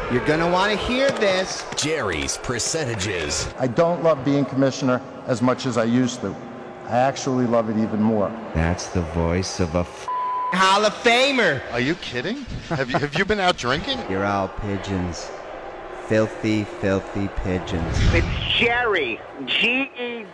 You're going to want to hear this. Jerry's percentages. I don't love being commissioner as much as I used to. I actually love it even more. That's the voice of a Hall of Famer. Are you kidding? Have you been out drinking? You're all pigeons. Filthy, filthy pigeons. It's Jerry. Gerry.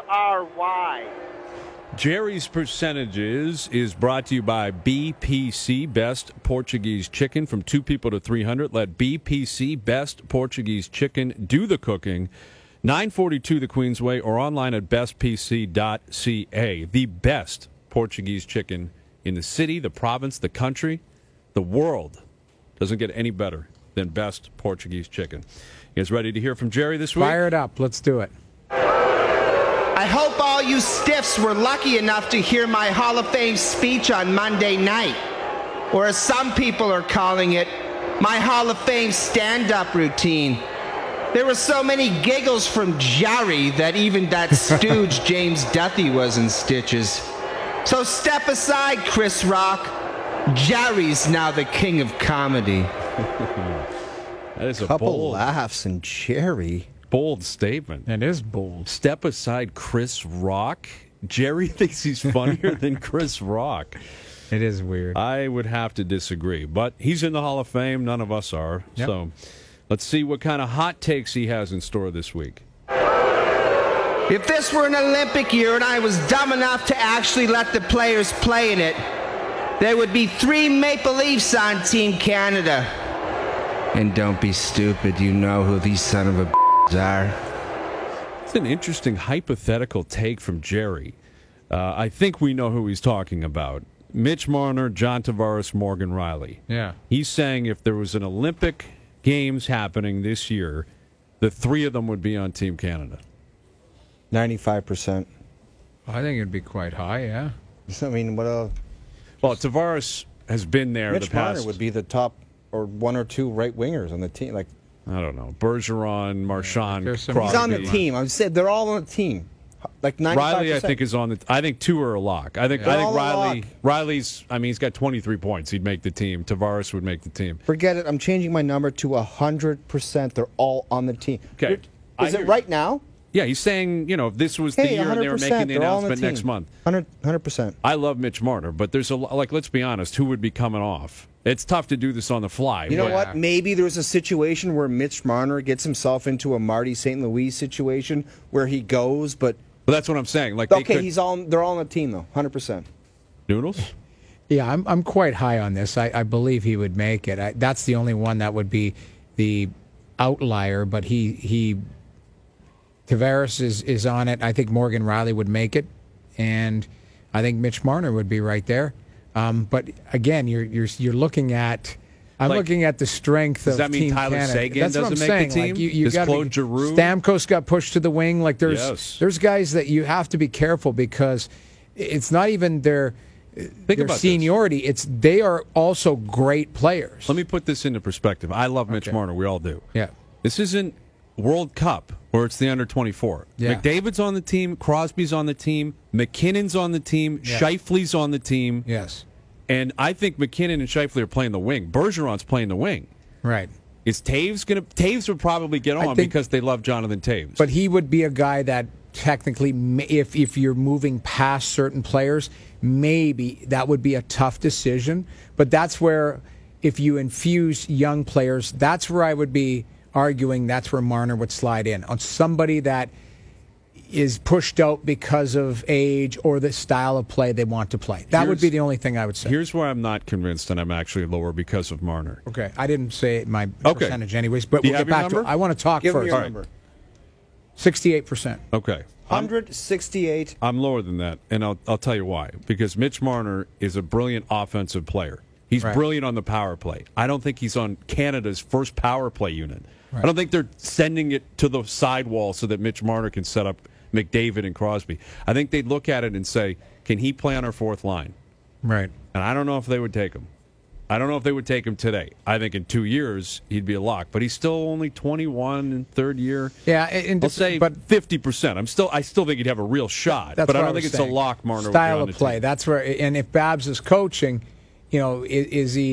Jerry's Percentages is brought to you by BPC, Best Portuguese Chicken. From 2 people to 300, let BPC, Best Portuguese Chicken, do the cooking. 942 the Queensway or online at bestpc.ca. The best Portuguese chicken in the city, the province, the country, the world. Doesn't get any better than Best Portuguese Chicken. You guys ready to hear from Jerry this week? Fire it up. Let's do it. I hope all you stiffs were lucky enough to hear my Hall of Fame speech on Monday night. Or as some people are calling it, my Hall of Fame stand-up routine. There were so many giggles from Jerry that even that stooge James Duthie was in stitches. So step aside, Chris Rock. Jerry's now the king of comedy. That is a couple laughs and Jerry. Bold statement. It is bold. Step aside, Chris Rock. Jerry thinks he's funnier than Chris Rock. It is weird. I would have to disagree, but he's in the Hall of Fame. None of us are. Yep. So let's see what kind of hot takes he has in store this week. If this were an Olympic year and I was dumb enough to actually let the players play in it, there would be 3 Maple Leafs on Team Canada. And don't be stupid, you know who these son of a are. It's an interesting hypothetical take from Jerry. I think we know who he's talking about. Mitch Marner, John Tavares, Morgan Rielly. Yeah. He's saying if there was an Olympic Games happening this year, the 3 of them would be on Team Canada. 95%. I think it'd be quite high, yeah. I mean, what else? Well, Tavares has been there Mitch the past. Marner would be the top or 1 or 2 right wingers on the team. Like, I don't know. Bergeron, Marchand, Crosby. He's on the team. I'm saying they're all on the team. Like 95%. Rielly, I think, is on the. I think 2 are a lock. I think Rielly. Riley's. I mean, he's got 23 points. He'd make the team. Tavares would make the team. Forget it. I'm changing my number to 100%. They're all on the team. Okay. Is it right now? Yeah, he's saying, if this was the year and they were making the announcement next month. 100%. I love Mitch Marner, but there's let's be honest, who would be coming off? It's tough to do this on the fly. You know what? Maybe there's a situation where Mitch Marner gets himself into a Marty St. Louis situation where he goes, but that's what I'm saying. Like, okay, they're all on the team though, 100%. Noodles? Yeah, I'm quite high on this. I believe he would make it. That's the only one that would be the outlier, but Tavares is on it. I think Morgan Rielly would make it, and I think Mitch Marner would be right there. But again, you're looking at. I'm looking at the strength of Team Canada. Does that mean Tyler Seguin doesn't make the team? Does Claude Giroux? Stamkos got pushed to the wing. Like there's guys that you have to be careful because it's not even their seniority. It's they are also great players. Let me put this into perspective. I love Mitch Marner. We all do. Yeah. This isn't World Cup where it's the under 24. Yeah. McDavid's on the team. Crosby's on the team. McKinnon's on the team. Yeah. Scheifele's on the team. Yes. And I think McKinnon and Scheifele are playing the wing. Bergeron's playing the wing. Right. Is Taves going to... Taves would probably get on because they love Jonathan Taves. But he would be a guy that technically, if you're moving past certain players, maybe that would be a tough decision. But that's where, if you infuse young players, that's where I would be arguing that's where Marner would slide in. On somebody that is pushed out because of age or the style of play they want to play. That would be the only thing I would say. Here's where I'm not convinced, and I'm actually lower because of Marner. Okay. I didn't say my percentage anyways, but we'll get back to it. I want to talk Give first. me your number. 68%. Okay. 168. I'm lower than that, and I'll tell you why. Because Mitch Marner is a brilliant offensive player. He's brilliant on the power play. I don't think he's on Canada's first power play unit. Right. I don't think they're sending it to the sidewall so that Mitch Marner can set up McDavid and Crosby. I think they'd look at it and say, can he play on our fourth line? Right. And I don't know if they would take him. I don't know if they would take him today. I think in 2 years he'd be a lock, but he's still only 21 in third year. Yeah, I'll say but 50%. I still think he'd have a real shot, but I don't think it's a lock. Marner style would be on of play. team. That's where. And if Babs is coaching, is he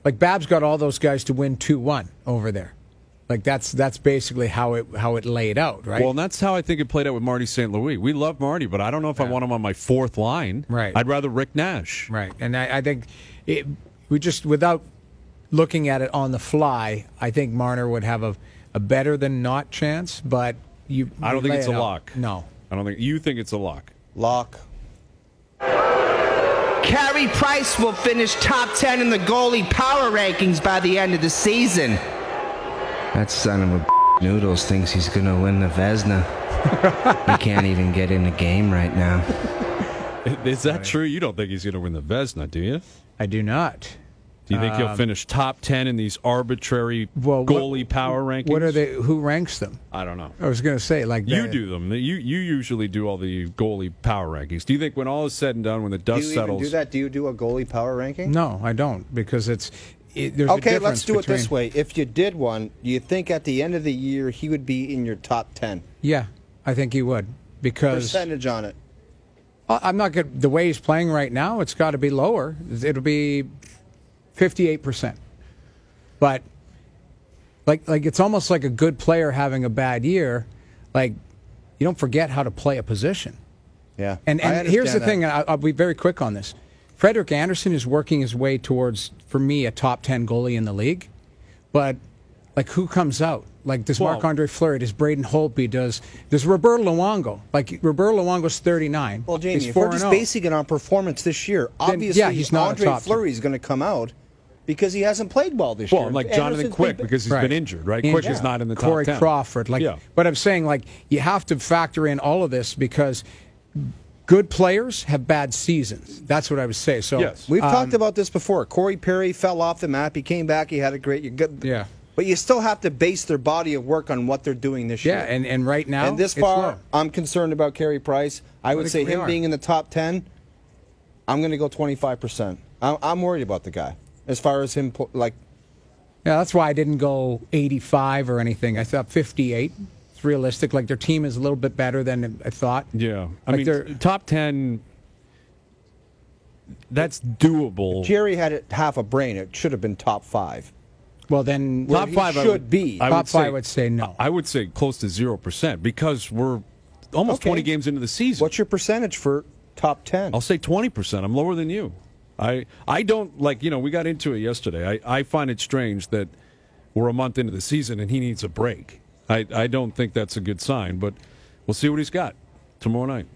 like Babs got all those guys to win 2-1 over there. Like that's basically how it laid out, right? Well, and that's how I think it played out with Marty St. Louis. We love Marty, but I don't know if I want him on my fourth line. Right. I'd rather Rick Nash. Right. And I think we just, without looking at it on the fly, I think Marner would have a better than not chance, but I don't think it's a lock. No. I don't think you think it's a lock. Lock. Carey Price will finish top 10 in the goalie power rankings by the end of the season. That son of a noodles thinks he's going to win the Vezina. He can't even get in the game right now. Is that true? You don't think he's going to win the Vezina, do you? I do not. Do you think he'll finish top 10 in these arbitrary goalie power rankings? What are they? Who ranks them? I don't know. I was going to say, like, you do them. You usually do all the goalie power rankings. Do you think when all is said and done, when the dust settles? Do you even do that? Do you do a goalie power ranking? No, I don't, because there's okay, let's do it this way. If you did one, do you think at the end of the year he would be in your top 10? Yeah, I think he would, because percentage on it. I'm not good. The way he's playing right now, it's got to be lower. It'll be 58%. But like it's almost like a good player having a bad year. Like, you don't forget how to play a position. Yeah. And here's the thing, and I'll be very quick on this. Frederik Andersen is working his way towards, for me, a top 10 goalie in the league. But, like, who comes out? Like, does Marc-Andre Fleury, does Braden Holtby, does Roberto Luongo? Like, Roberto Luongo's 39. Well, Jamie, he's if we're just 4-0. basing it on performance this year, obviously he's not Andre Fleury is going to come out because he hasn't played well this year. Well, like Jonathan Quick, because he's been injured, right? Quick is not in the top 10. Corey Crawford. But I'm saying, like, you have to factor in all of this because good players have bad seasons. That's what I would say. So yes. We've talked about this before. Corey Perry fell off the map. He came back. He had a great year. Yeah. But you still have to base their body of work on what they're doing this year. Yeah, and right now, and this far, I'm concerned about Carey Price. I would say him being in the top 10, I'm going to go 25%. I'm worried about the guy as far as him, like. Yeah, that's why I didn't go 85 or anything. I thought 58. It's realistic. Like, their team is a little bit better than I thought. Yeah. I mean, top 10, that's doable. Jerry had it half a brain. It should have been top 5. Well, then top 5 should be. Top 5 would say no. I would say close to 0% because we're almost 20 games into the season. What's your percentage for top 10? I'll say 20%. I'm lower than you. I don't, like, we got into it yesterday. I find it strange that we're a month into the season and he needs a break. I don't think that's a good sign, but we'll see what he's got tomorrow night.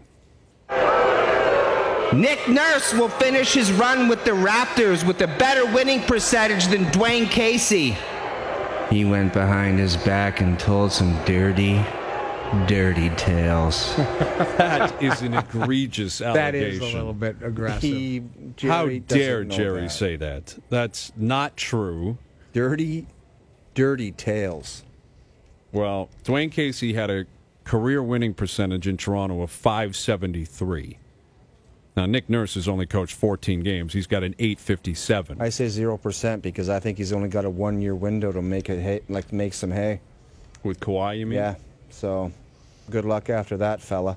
Nick Nurse will finish his run with the Raptors with a better winning percentage than Dwayne Casey. He went behind his back and told some dirty tales. That is an egregious allegation. That is a little bit aggressive. How dare Jerry say that? That's not true. Dirty tales. Well, Dwayne Casey had a career winning percentage in Toronto of .573. Now, Nick Nurse has only coached 14 games. He's got an .857. I say 0% because I think he's only got a 1-year window to make some hay. With Kawhi, you mean? Yeah. So, good luck after that, fella.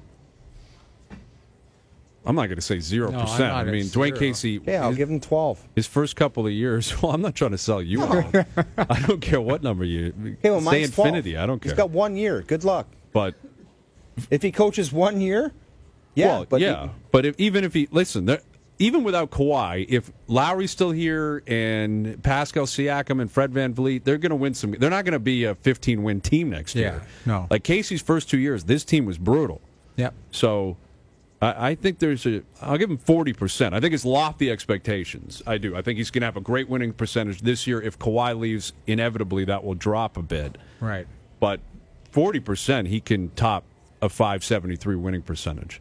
I'm not going to say 0%. No, I'm not I mean, Dwayne 0. Casey. Yeah, I'll give him 12. His first couple of years. Well, I'm not trying to sell you on. I don't care what number you say. Infinity. 12. I don't care. He's got 1 year. Good luck. But if he coaches 1 year, yeah. Well, but even if he even without Kawhi, if Lowry's still here and Pascal Siakam and Fred VanVleet, they're going to win some. They're not going to be a 15-win team next year. No. Like Casey's first 2 years, this team was brutal. Yep. So I think I'll give him 40%. I think it's lofty expectations. I do. I think he's going to have a great winning percentage this year. If Kawhi leaves, inevitably that will drop a bit. Right. But 40%, he can top a .573 winning percentage.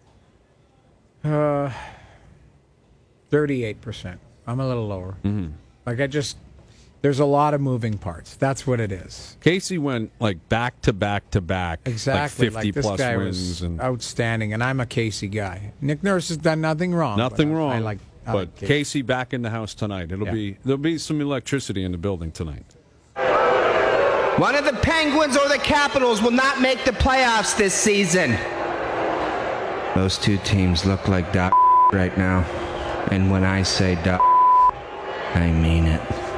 38%. I'm a little lower. Mm-hmm. There's a lot of moving parts. That's what it is. Casey went like back to back to back. Exactly. Like 50 this plus guy wins. was outstanding, and I'm a Casey guy. Nick Nurse has done nothing wrong. Nothing wrong. I but Casey back in the house tonight. There'll be some electricity in the building tonight. One of the Penguins or the Capitals will not make the playoffs this season. Those two teams look like right now. And when I say I mean it.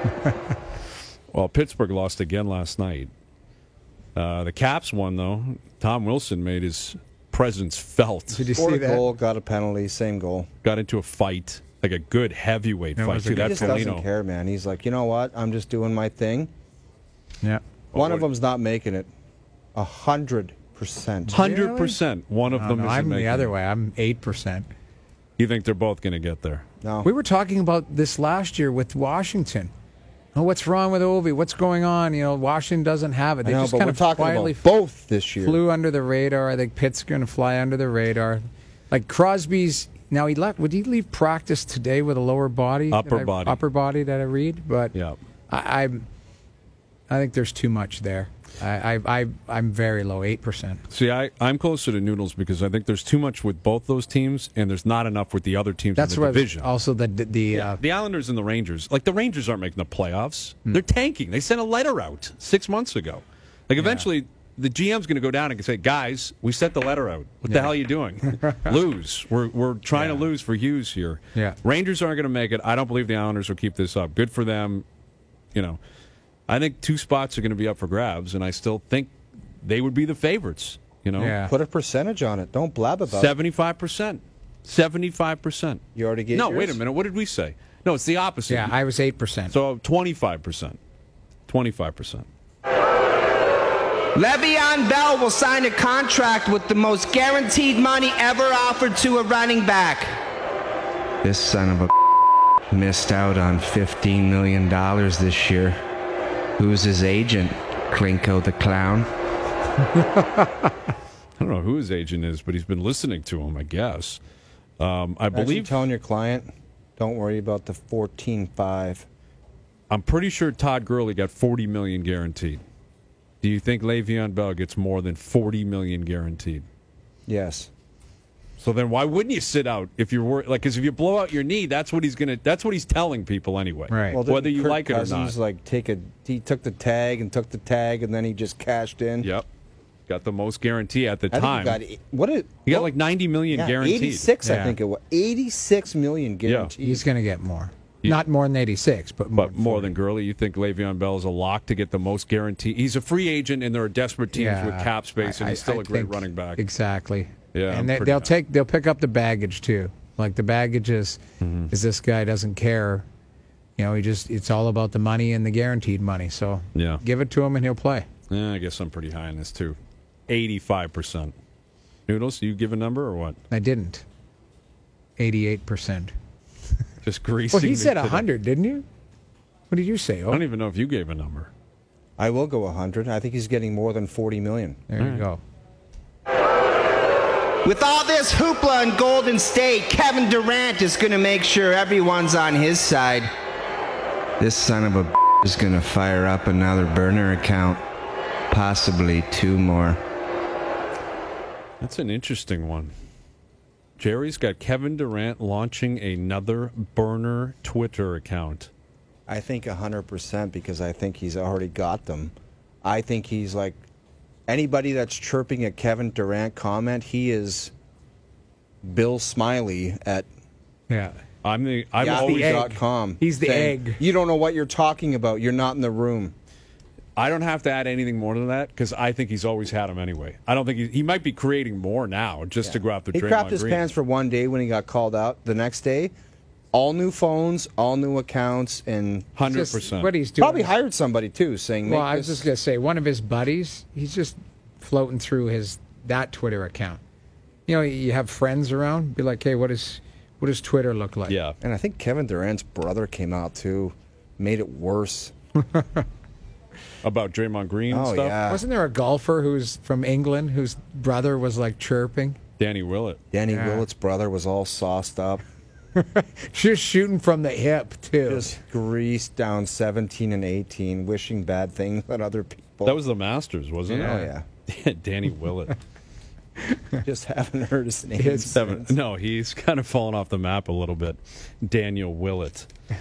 Well, Pittsburgh lost again last night. The Caps won, though. Tom Wilson made his presence felt. Did you Scored see a that? goal, got a penalty, same goal. Got into a fight, like a good heavyweight fight, too. He That just doesn't Foligno. care, man. He's like, you know what? I'm just doing my thing. Yeah. One of them's not making it. 100%. 100%. One of them No, is I'm making the other it. way. I'm 8%. You think they're both going to get there? No. We were talking about this last year with Washington. Oh, what's wrong with Ovi? What's going on? Washington doesn't have it. They I know, just but kind we're of talking quietly about both this year. flew under the radar. I think Pitt's going to fly under the radar. Like Crosby's now, he left. Would he leave practice today with a lower body? Upper body. Upper body that I read, but Yeah. I think there's too much there. I'm very low, 8%. See, I'm closer to Noodles because I think there's too much with both those teams, and there's not enough with the other teams That's in the what division. also The Islanders and the Rangers. Like, the Rangers aren't making the playoffs. They're tanking. They sent a letter out 6 months ago. Like, eventually, the GM's going to go down and say, guys, we sent the letter out. What the hell are you doing? Lose. We're trying to lose for Hughes here. Yeah. Rangers aren't going to make it. I don't believe the Islanders will keep this up. Good for them. I think 2 spots are going to be up for grabs, and I still think they would be the favorites. Yeah. Put a percentage on it. Don't blab about it. 75%. 75%. You already gave No, yours? wait a minute. What did we say? No, it's the opposite. Yeah, I was 8%. So 25%. 25%. Le'Veon Bell will sign a contract with the most guaranteed money ever offered to a running back. This son of a missed out on $15 million this year. Who's his agent? Klinko the Clown? I don't know who his agent is, but he's been listening to him, I guess. I Actually, believe. telling your client, don't worry about the 14.5. I'm pretty sure Todd Gurley got $40 million guaranteed. Do you think Le'Veon Bell gets more than $40 million guaranteed? Yes. So then, why wouldn't you sit out if you're worried? Like, because if you blow out your knee, that's what he's gonna. That's what he's telling people anyway. Right. Well, Whether you Kirk like it or Cousins, not. he took the tag, and then he just cashed in. Yep. Got the most guarantee at the I time. think he got like $90 million guaranteed. 86, Yeah. I think it was. 86 million guaranteed. He's going to get more. Not more than 86, but more. But more than Gurley, you think Le'Veon Bell is a lock to get the most guarantee? He's a free agent, and there are desperate teams with cap space, and he's still a great think running back. Exactly. Yeah, and I'm they'll pretty they'll pick up the baggage too. Like the baggage is this guy doesn't care. It's all about the money and the guaranteed money. So Yeah. give it to him and he'll play. Yeah, I guess I'm pretty high on this too. 85%. Noodles, do you give a number or what? I didn't. 88%. Just greasing. Well, he me said to the- 100, didn't you? What did you say? I don't even know if you gave a number. I will go 100. I think he's getting more than 40 million. There you go. With all this hoopla in Golden State, Kevin Durant is going to make sure everyone's on his side. This son of a is going to fire up another burner account. Possibly 2 more. That's an interesting one. Jerry's got Kevin Durant launching another burner Twitter account. I think 100% because I think he's already got them. I think he's like anybody that's chirping a Kevin Durant comment, he is Bill Smiley at I'm always Yahoo.com. He's the saying, egg. You don't know what you're talking about. You're not in the room. I don't have to add anything more than that because I think he's always had him anyway. I don't think he might be creating more now just to go after He Draymond crapped his Green. pants for one day when he got called out. The next day, all new phones, all new accounts, and 100%. What he's doing. probably hired somebody too, saying, Well, "Make I was this." just going to say, one of his buddies, he's just floating through that Twitter account. You have friends around, be like, hey, what does Twitter look like? Yeah. And I think Kevin Durant's brother came out too, made it worse. About Draymond Green and Oh stuff? yeah, Wasn't there a golfer who's from England whose brother was like chirping? Danny Willett. Danny Yeah. Willett's brother was all sauced up, Just shooting from the hip, too. just greased down 17 and 18, wishing bad things on other people. That was the Masters, wasn't oh it? yeah, Danny Willett. just haven't heard his name. It's since. No, he's kind of fallen off the map a little bit. Daniel Willett.